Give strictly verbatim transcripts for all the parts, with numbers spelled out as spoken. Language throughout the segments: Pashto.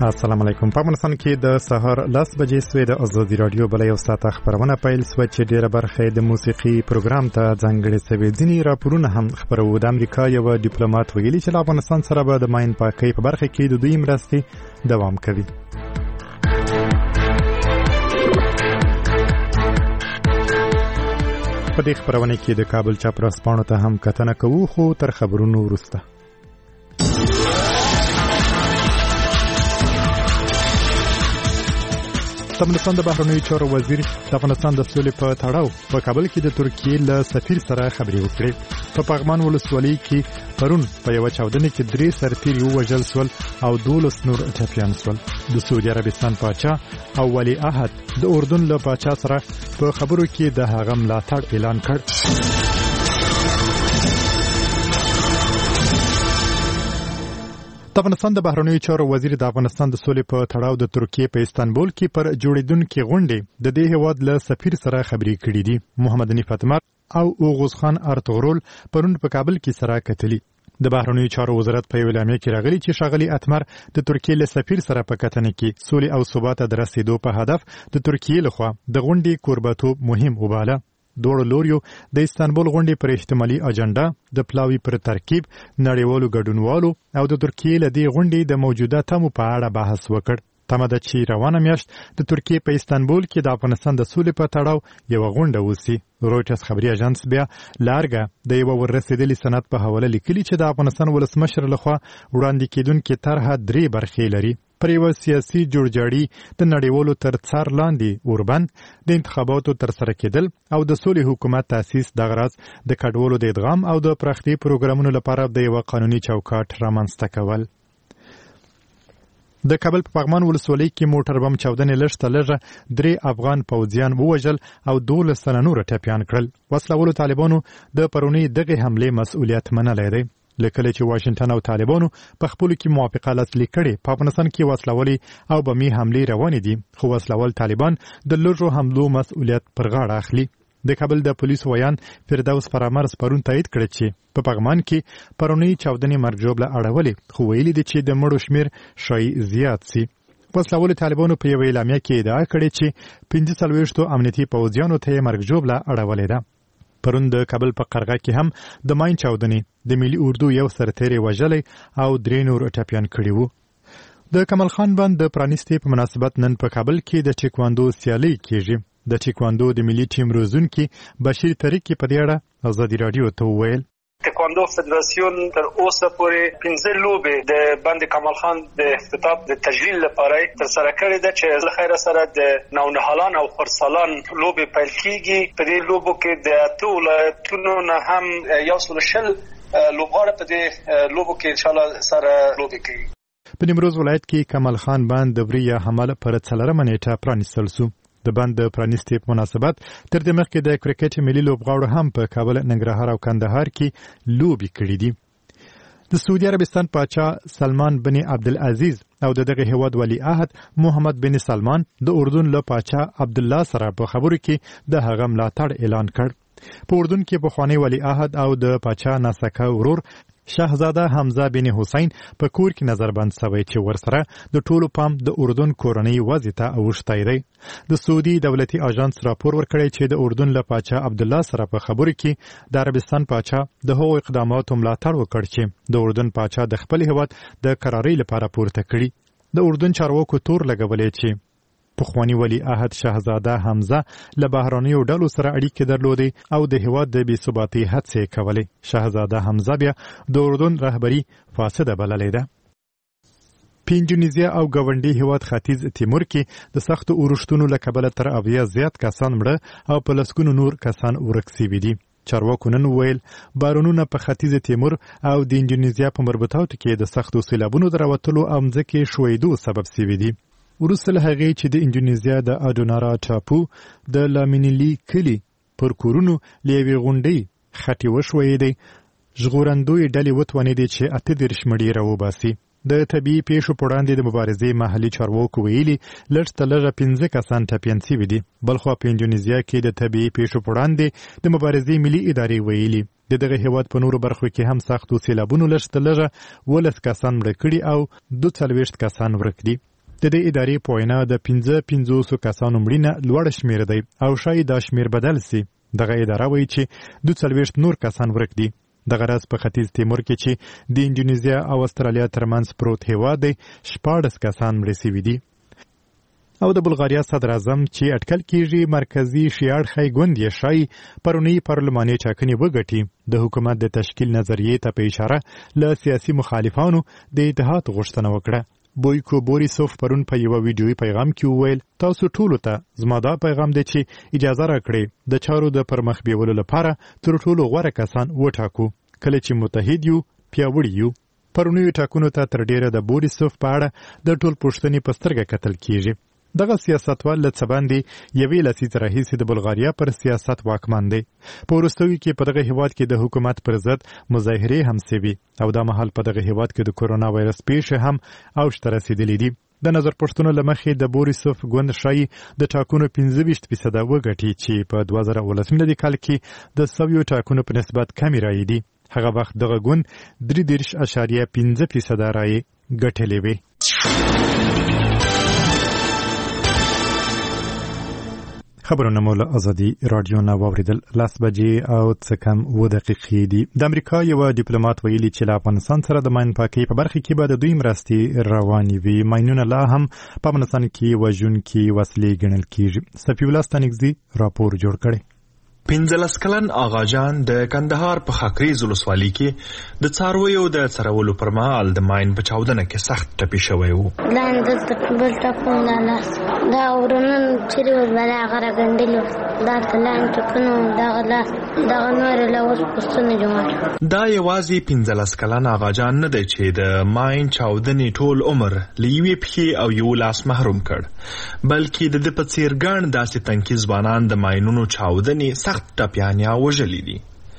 السلام علیکم. په افغانستان کې د سهار لس بجې سوې د ازادي رادیو بل یو ساعت خبرونه پیل سوه چې ډېره برخه د موسیقي پروګرام ته ځانګړې سوې. ځینې راپورونه هم خپرو. د امریکا یو ډیپلوماټ ویلي چې له افغانستان سره به د ماین پاکۍ په برخه کې د دوی مرستې دوام کوي. په دې خبرونه کې د کابل چاپراسپانو ته هم کتنه کوو، خو تر خبرونو وروسته. د افغانستان د بهرنیو چارو وزیر د افغانستان د سولې په تړاو په کابل کې د ترکیې له سفیر سره خبرې وکړې. په پغمان ولسوالۍ کې پرون په یوه چاودنه کې درې سرتیري ووژل سول او دولس نور ټپیان سول. د سعودي عربستان پاچا او ولی عهد د اردن له پاچا سره په خبرو کې د هغه ملاتړ اعلان کړ. د افغانستان د بهرنیو چارو وزیر د افغانستان د سولې په تړاو د ترکیې په استانبول کې پر جوړیدونکو غونډې د دې هیواد له سفیر سره خبرې کړې دي. محمد حنیف اتمر او اوغوز خان ارطغرل پرون په کابل کې سره کتلي. د بهرنیو چارو وزارت په اعلامیه کې راغلي چې ښاغلي اتمر د ترکیې له سفیر سره په کتنه کې سولې او ثبات ته رسیدو په هدف د ترکیې لخوا د غونډې کوربه‌توب مهم وباله. دوړو لوریو د استانبول غونډې پر احتمالي اجنډا د پلاوی پر ترکیب، نړیوالو ګډونوالو او د ترکیې له دې غونډې د موجوده تمو په اړه بحث وکړ. تمه ده چې روانه میاشت د ترکیې په استانبول کې د افغانستان د سولې په تړاو یو غونډه وسی. رویټرز خبري اژانس بیا لارګه د یو ورسېدلي سند په حواله لیکلي چې د افغانستان ولسمشر لخوا وړاندې کېدونکې طرحه درې برخې لري. پر یو سیاسي جوړجاړي د نړیوالو تر څار لاندې اوربند د انتخاباتو تر سره کېدل او د سولې حکومت تاسیس د غرض د کډوالو د ادغام او د پراختیا پروګرامونو لپاره د یو قانوني چوکاټ رامنځته کول. د کابل په پغمان ولسوالۍ کې موټر بم چاودنې لږ ته لږه درې افغان پوځیان ووژل او دولس تنه نور ټپیان کړل. وسلهوالو طالبانو د پرونی دغه حملې مسؤلیت منلی دی. لکه چې واشنگټن او طالبانو په خپل کې موافقه لاسلیک کړي. په افغانستان کې وسلوالي او بمي حملې روانې دي، خو وسلوال طالبان د لږو حملو مسؤلیت پر غاړه اخلي. د کابل د پولیسو ویان فردوس فرامرز پرون تایید کړ چې په پغمان کې پرونی چاودنې مرګ ژوبله اړولې، خو ویلي دي چې د مړو شمیر شای زیات سي. وسلوال طالبانو په یو اعلامیه کې ادعا کړې چې پنځه څلوېښتو امنیتي پوځیانو ته یې مرګ ژوبله اړولې ده. پرون د کابل په قرغه کې هم د ماین چاودنې د ملي اردو یو سرتیری وژلی او درې نور ټپیان کړي وو. د کمال خان بند د پرانیستي په مناسبت نن په کابل کې د ټیکواندو سیالي کیږي. د ټیکواندو د ملي ټیم روزونکي بشیر طریق په دې اړه ازادي رادیو ته وویل: تکواندو فدراسیون تر اوسه پورې پنځه لوبې د بند کمال خان د اختتام د تجلیل لپاره تر سره کړې ده چې له خیره سره د نونهالان او خرسالان لوبې پیل کیږي. په دې لوبو کې د اته ولایتونو نه هم یو سل شل لوبغاړي په دې لوبو کې ان شاء الله سره لوبې کوي. په نیمروز ولایت کې کمال خان بند د وریا حمله پر څلورمه نیټه پرانیستل شو. د بند د پرانیستي په مناسبت تر دې مخکې د کرکټ ملي لوبغاړو هم په کابل، ننګرهار او کندهار کې لوبې کړې دي. د سعودي عربستان پاچا سلمان بن عبدالعزیز او د دغه هیواد ولی عهد محمد بن سلمان د اردن له پاچا عبدالله سره په خبرو کې د هغه ملاتړ اعلان کړ. په اردن کې پخوانی ولی عهد او د پاچا ناسکه ورور شاهزاده حمزه بن حسین په کور کې نظربند شوی چې ورسره د ټولو پام د اردن کورنۍ وضع ته اوښتی دی. د سعودي دولتي اژانس راپور ورکړی چې د اردن له پاچا عبدالله سره په خبرو کې د عربستان پاچا د هغو اقداماتو ملاتړ وکړ چې د اردن پاچا د خپل هیواد د قرارۍ لپاره پورته کړي. د اردن چارواکو تور لګولې چې پخوانی ولی عهد شاهزاده حمزه له بهرانیو ډلو سره اړیکې درلودې او د هیواد د بې ثباتۍ هڅې کولې. شاهزاده حمزه بیا د اردن رهبري فاسده بللې ده. په اندونیزیا او ګاونډي هیواد ختیځ تیمور کې د سختو اورښتونو له کبله تر اویا زیات کسان مړه او په لسګونو نور کسان ورک سوي دي. چارواکو نن وویل بارونونه په ختیځ تیمور او د اندونیزیا په مربوطاتو کې د سختو سیلابونو د راوتلو او مځکې ښویېدو سبب سوي دي. وروسته له هغې چې د اندونیزیا د اډونارا ټاپو د لامینیلي کلي پر کورونو له یوې غونډۍ خټې وښویېدې، ژغورندوی ډلې وتوانېدې چې اته دېرش مړي راوباسي. د طبیعي پیښو په وړاندې د مبارزې محلي چارواکو ویلي لږ تر لږه پنځه کسان ټپیان سوي دي. بلخوا په اندونیزیا کې د طبیعي پیښو په وړاندې د مبارزې ملي ادارې ویلي د دغه هیواد په نورو برخو کې هم سختو سیلابونو لږ تر لږه ولس کسان مړه کړي او دوه څلوېښت کسان ورک دي. د دې ادارې په وینا د پنځه پنځوسو کسانو مړینه لوړ شمېر دی او ښایي دا شمېر بدل سي. دغه اداره وایي چې دوه څلوېښت نور کسان ورک دي. دغه راز په ختیځ تیمور کې چې د انډونیزیا او استرالیا ترمنځ پروت هیواد دی شپاړس کسان مړه سوي دي. او د بلغاریا صدر اعظم چې اټکل کیږي مرکزی شیاړخی ګوند یې ښایي پرونی پارلماني ټاکنې وګټي. د حکومت د تشکیل نظریې ته په اشاره له سیاسي مخالفانو د اتحاد غوښتنه وکړه. بویکو بوریسوف پرون په یو ویډیوي پیغام کې وویل تاسو ټولو ته زما دا پیغام دی چې اجازه راکړئ د چارو د پرمخ بیولو لپاره تر ټولو غوره کسان وټاکو کله چې متحد یو پیاوړي یو. پرونیو ټاکنو ته تر ډیره د بوریسوف په اړه د ټول پوښتنې په سترګه کتل کیږي. دغه سیاستوال له څه باندې یوې لسیزې راهیسې د بلغاریا پر سیاست واکمن دی. په وروستیو کې په دغه هیواد کې د حکومت پر ضد مظاهرې هم سوي او دا مهال په دغه هیواد کې د کورونا وایرس پیښې هم اوج ته رسېدلې دي. د نظر پوښتنو له مخې د بوریسوف ګوند ښایي د ټاکنو پنځه ویشت فیصده وګټي چې په دوه زره اوولس میلادي کال کې د سویو ټاکنو په نسبت کمې رایې دي. هغه وخت دغه ګوند درې دېرش اشاریه پنځه فیصده رایې ګټلې وې. خبرونه مو له ازادي رادیو نه واوریدل. لس بجې او څه کم اووه دقیقې دي. د امریکا یو ډیپلوماټ ویلي چې له افغانستان سره د ماین پاکۍ په برخه کې به د دوی مرستې روانې وي. ماینونه لا هم په افغانستان کې وژونکي وسلې ګڼل کېږي. صفي الله ستانکزي راپور جوړ کړی. پنځلس کلن آغاجان د کندهار په خاکریز ولسوالۍ کې د څارویو د څرولو پر مهال د ماین په چاودنه کې سخت ټپي شوی و. لاندې بل ټاپونه لاس دا ورونن چې ور بلا غره ګندلو دا تلان ټکونو دا لاس دا نور له اوس پښتون جوړ. دا یوازې پنځلس کلن آغاجان نه دی چې د ماین چاودنې ټول عمر لیوي پخې او یو لاس محروم کړ، بلکې د په څیر ګڼ داسې تنکي ځوانان د ماینونو چاودنې ټپیانیا وژلي دي.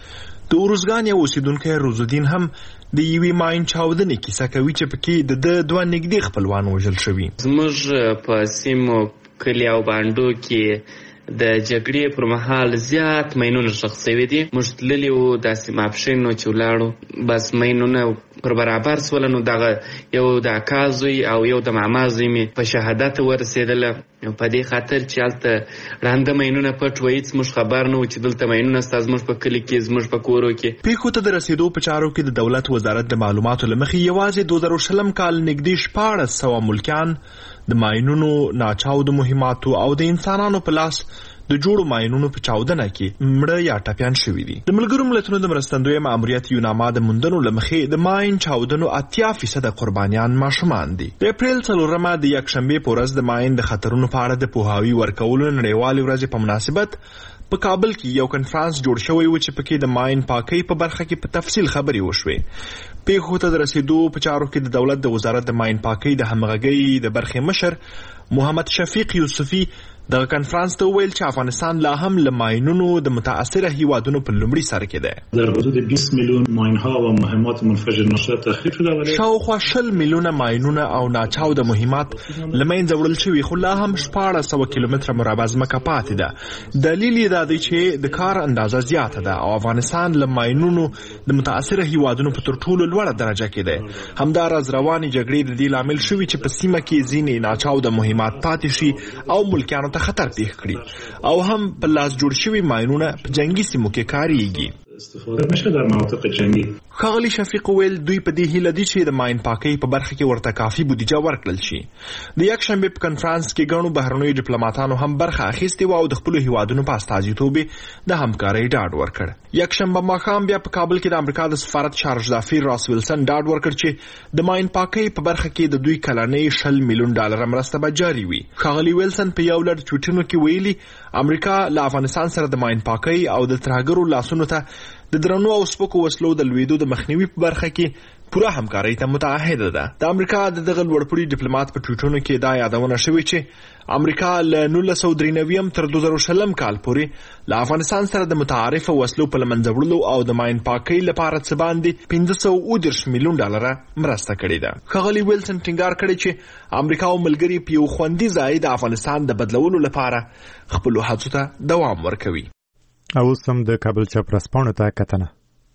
د اروزګان یو اوسیدونکی روزالدین هم د یوې ماین چاودنې کیسه کوي چې پکې د ده دوه نږدې خپلوان وژل شوي. زموږ په سیمو کلي او بانډو کې د جګړې پر مهال زیات ماینونه ښخ شوي دي. موږ تللي وو داسې ماپښین چې ولاړو بس ماینونه پر برابر سول. نو دغه یو د اکا زوی او یو د ماما زوی مې په شهادت ورسېدله په دې خاطر چې هلته ړانده ماینونه پټ وو. هېڅ موږ خبر نه وو چې دلته ماینونه سته زموږ په کلي کې زموږ په کورو کې. پیښو ته د رسېدو په چارو کې د دولت وزارت د معلوماتو له مخې یوازې دوه زره شلم کال نږدې شپاړس سوه ملکیان د ماینونو ناچاودو مهماتو او د انسانانو په لاس د جوړو ماینونو په چاودنه کې مړه یا ټپیان شوي دي. د ملګرو ملتونو د مرستندوی ماموریت یوناما د موندنو له مخې د ماین چاودنو اتیا فیصده قربانیان ماشومان دي. د اپریل څلورمه د یکشنبې په ورځ د ماین د خطرونو په اړه د پوهاوي ورکولو نړیوالې ورځې په مناسبت په کابل کې یو کنفرانس جوړ شوی و چې پکې د ماین پاکۍ په برخه کې په تفصیل خبرې وشوې. پیښو ته د رسېدو په چارو کې د دولت د وزارت د ماین پاکۍ د همغږۍ د برخې مشر محمد شفیق یوسفی دغه کنفرانس ته وویل چې افغانستان لا هم له ماینونو د متاثره هیوادونو په لومړي سر کې دی. در حدود بیست میلیون ماین‌ها و مهمات منفجر نشده تخریب شده ولی شاوخوا شل میلیونه ماینونه او ناچاوده مهمات له منځه وړل شوي، خو لا هم شپاړس سوه کیلومتره مربع ځمکه پاتې ده. دلیل یې دا دی چې د کار اندازه زیاته ده او افغانستان له ماینونو د متاثره هیوادونو په تر ټولو لوړه درجه کې دی. همداراز روانې جګړې د دې لامل شوي چې په سیمه کې ځینې ناچاوده مهمات پاتې شي او ملکیانو ته خطر پیښ کړي او هم په لاس جوړ شوي ماینونه په جنگي سیمو کې کاریږي. استفاده میشه در مناطق جنگی. ښاغلي شفیق ویل دوی په دې هیله دي چې د ماین پاکۍ په برخه کې ورته کافي بودیجه ورکړل شي. د یکشنبې په کنفرانس کې ګڼو بهرنیو ډیپلوماتانو هم برخه اخیستې وه او د خپلو هیوادونو په استازیتوب د همکارۍ ډاډ ورکړ. یکشنبه ماښام بیا په کابل کې د امریکا د سفارت چارج دافیر راس ویلسن ډاډ ورکړ چې د ماین پاکۍ په برخه کې د دوی کلنۍ شل میلیون ډالره مرسته به جاري وي. ښاغلي ویلسن په یو لړ ټویټونو کې ویلي امریکا له افغانستان سره د ماین پاکۍ او د ترهګرو لاسونو ته د درنو او سپکو وسلو د لویدو د مخنیوي په برخه کې پوره همکارۍ ته متعهده ده. د امریکا د دغه لوړپوړي ډیپلوماټ په ټویټونو کې دا یادونه شوې چې امریکا له نولس سوه درې نوي تر دوه زره شلم کال پورې له افغانستان سره د متعارفه وسلو په له منځه وړلو او د ماین پاکۍ لپاره څه باندې پنځه سوه اووه دېرش میلیون ډالره مرسته کړې ده. ښاغلي ویلسن ټینګار کړی چې امریکا او ملګري په یو خوندي ځای د افغانستان د بدلولو لپاره خپلو هڅو ته دوام ورکوي. او اوس هم د کابل چاپرسپاڼو ته کتنه.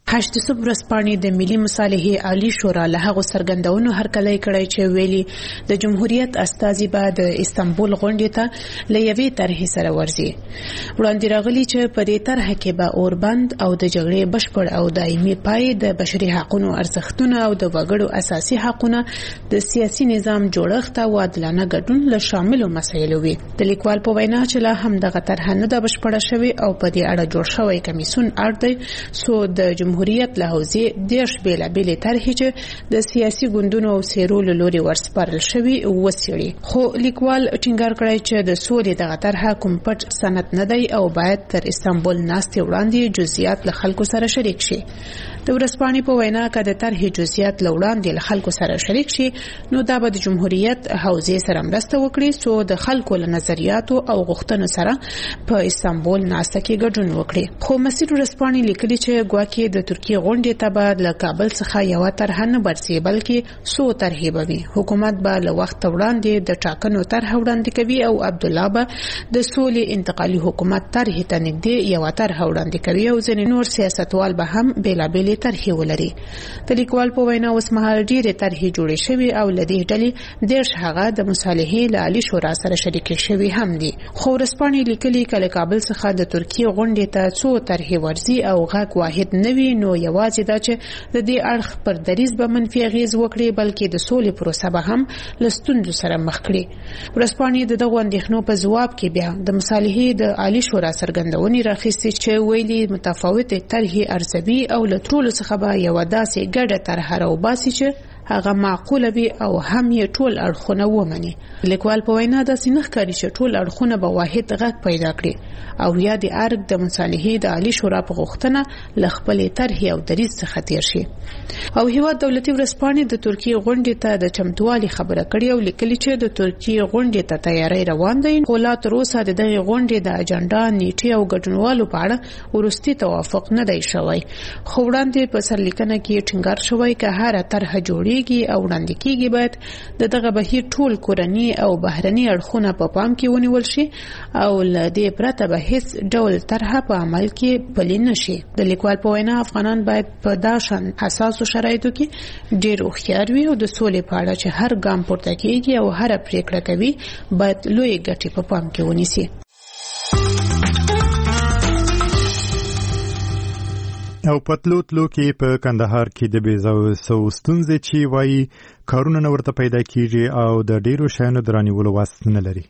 هشتسوب ورځپاڼې د ملي مصالحې عالی شورا له هغو څرګندونو هرکلی کړی چې ویلي د جمهوریت استازي به د استانبول غونډې ته له یوې طرحې سره ورځي. وړاندې راغلي چې په دې طرحه کې به اوربند او د جګړې بشپړ او دایمي پای، د بشري حقوقو ارزښتونه او د وګړو اساسي حقوقونه، د سیاسي نظام جوړښت او عادلانه ګډون له شاملو مسایلو وي. د لیکوال په وینا چې لا هم دغه طرحه نه ده بشپړه شوې او په دې اړه جوړ شوی کمیسیون اړ دی څو د جمهوریت له حوزې دېرش بېلابېلې طرحې چې د سیاسي ګوندونو او څېرو له لورې ورسپارل شوي وڅېړي. خو لیکوال ټینګار کړی چې د سولې دغه طرحه کوم پټ سند نه دی او باید تر استانبول ناستې وړاندې جزئیات له خلکو سره شریک شي. د ورځپاڼې په وینا که د طرحې جزئیات له وړاندې له خلکو سره شریک شي نو دا به د جمهوریت حوزې سره مرسته وکړي څو د خلکو له نظریاتو او غوښتنو سره په استانبول ناسته کې ګډون وکړي. خو مسیر ورځپاڼې لیکلي چې ګواکې د ترکیې غونډې ته به له کابل څخه یوه طرحه نه برسي بلکې څو طرحې به وي. حکومت به له وخت وړاندې د ټاکنو طرحه وړاندې کوي او عبدالله به د سولې انتقالي حکومت طرحې ته نږدې یوه طرحه وړاندې کوي او ځینې نور سیاستوال به هم بېلابېلې طرحې ولري. د لیکوال په وینا اوس مهال ډېرې طرحې جوړې شوي او له دې ډلې دېرش هغه د مصالحې له عالي شورا سره شریکې شوي هم دي. خو ورځپاڼې لیکلي که له کابل څخه د ترکیې غونډې ته څو طرحې ورځي او غږ واحد نه وي نو یوازې دا چې د دې اړخ پر دریځ به منفي اغېز وکړي بلکې د سولې پروسه به هم له ستونزو سره مخ کړي. ورځپاڼې د دغو اندېښنو په ځواب کې بیا د مصالحې د عالي شورا څرګندونې راخیستې چې ویلي متفاوتې طرحې ارزوي او له ټولو څخه به یوه داسې ګډه طرحه راوباسي چې هغه معقوله وي او هم یې ټول اړخونه ومني. لیکوال په وینا داسې نه ښکاري چې ټول اړخونه به واحد غږ پیدا کړي او یا د ارګ د مصالحې د عالي شورا په غوښتنه له خپلې طرحې او دریځ څخه تېر شي. او هیواد دولتي ورځپاڼې د ترکیې غونډې ته د چمتووالي خبره کړې او لیکلي چې د ترکیې غونډې ته تیاری روان دی خو لا تر اوسه د دغې غونډې د اجنډا، نیټې او ګډونوالو په اړه وروستي توافق نه دی شوی. خو وړاندې په سرلیکنه کې ټینګار شوی که هره طرحه جوړي او وړاندې کیږي باید د دغه بهیر ټول کورني او بهرني اړخونه په پام کې ونیول شي او له دې پرته به هیڅ ډول طرحه په عمل کې پلي نشي. د لیکوال په وینا افغانان باید په دا شان حساسو شرایطو کې ډېر هوښیار وي او د سولې په اړه چې هر ګام پورته کیږي او هره پریکړه کوي باید لوی ګټې په پام کې ونیسي. او پتلو تلو کې په کندهار کې د بیزاو سو ستونزې چې وایي کارونه نه ورته پیدا کیږي او د ډیرو شیانو درانیولو وس نه لري.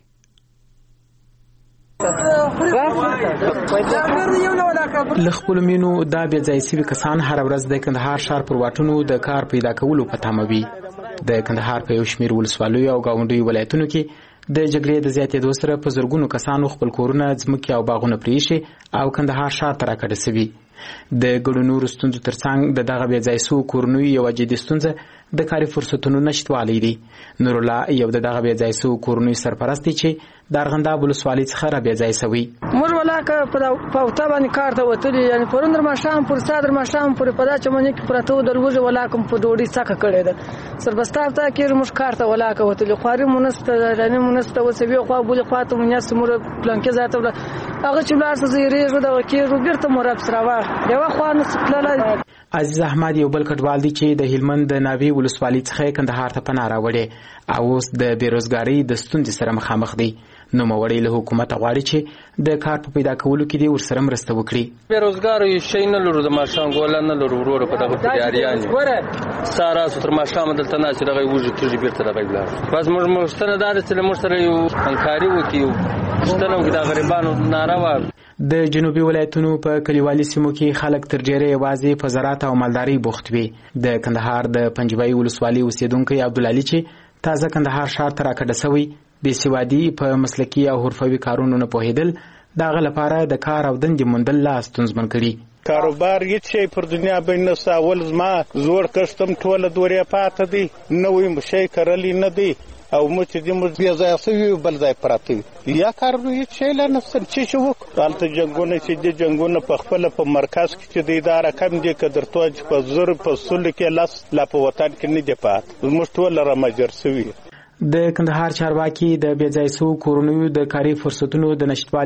له خپلو مینو دا بې ځای سوي کسان هره ورځ د کندهار ښار پر واټونو د کار پیدا کولو په تمه وي. د کندهار په یو شمېر ولسوالیو او ګاونډیو ولایتونو کې د جګړې د زیاتېدو سره په زرګونو کسانو خپل کورونه، ځمکې او باغونه پرېښي او کندهار ښار ته راکډه سوي. د ګڼو نورو ستونزو ترڅنګ د دغه بې ځای سوو کورنیو یوه جدي ستونزه د کاري فرصتونو نشتوالی دی. نورالله یو د دغه بې ځای سوو کورنیو سرپرست دی چې د ارغنداب ولسوالۍ څخه را بې ځای سوي. موږ ولاکه په اوته باندې کار ته وتلي، یعنې پرون در ماښام پورې ستا در ماښام پورې په دا چمنې کې پراته وو، د لوږې ولاکه په ډوډۍ څکه کړې ده. سربستار ته کېږي موږ کار ته ولاکه وتلي، خواري مو نسته، رانې مو نسته، اوس یوې خوا بلې خوا ته مو نیاست موږ پلانکې ځای ته ولاړ هغه چې ولاړ څه زیریږو دغه کېږو بېرته مو رابس راواخ یوه خوا نسو تللی. عزیز احمد یو بل کډوال دی چې د هلمند د ناوې ولسوالۍ څخه کندهار ته پناه راوړې او اوس د بېروزګارۍ د ستونزې سره مخامخ دی. نوموړی له حکومته غواړي چې د کار په پیدا کولو کې دې ورسره مرسته وکړي. بېروزګارو یې شی نه لرو، د ماښام ګوله نه لرو، وروره په دغه تیاریان یو سهار راسو تر ماښامه دلته ناست دغه وږي تږي بېرته دغه ولاړو. بس موږ غوښتنه دا ده چې له موږ سره یو همکاري وکړي، غوښتنه وکړي د غریبانو ناروا. د جنوبي ولایتونو په کلیوالي سیمو کې خلک تر ډیره یوازې په زراعت او مالدارۍ بوخت وي. د کندهار د پنجوایي ولسوالۍ اوسیدونکی عبدالعلي چې تازه کندهار ښار ته راکډه سوی، بېسوادي په مسلکي او حرفوي کارونو نه پوهېدل د هغه لپاره د کار او دندې موندل لا ستونزمن کړي. کاروبار هیڅ شی پر دنیا باندې نشته. اول زما زوړ کښتم ټوله دورې پاته دي، نوی شی کرلی نه دی او مو چې دې موږ بیا ځای سوي بل ځای پراته وي یا کار هیڅ شی لا نشته. چې چې وکړو هلته جنګونه چې دي جنګونه په خپله په مرکز کې چې دی دا رقم دی که درته چې په زر په سلو کې لس لا په وطن کې نه دی پاته، زموږ ټوله رامجر سوي. د کندهار چارواکي د بې ځای سوو کورنیو د کاري فرصتونو د نشتوالي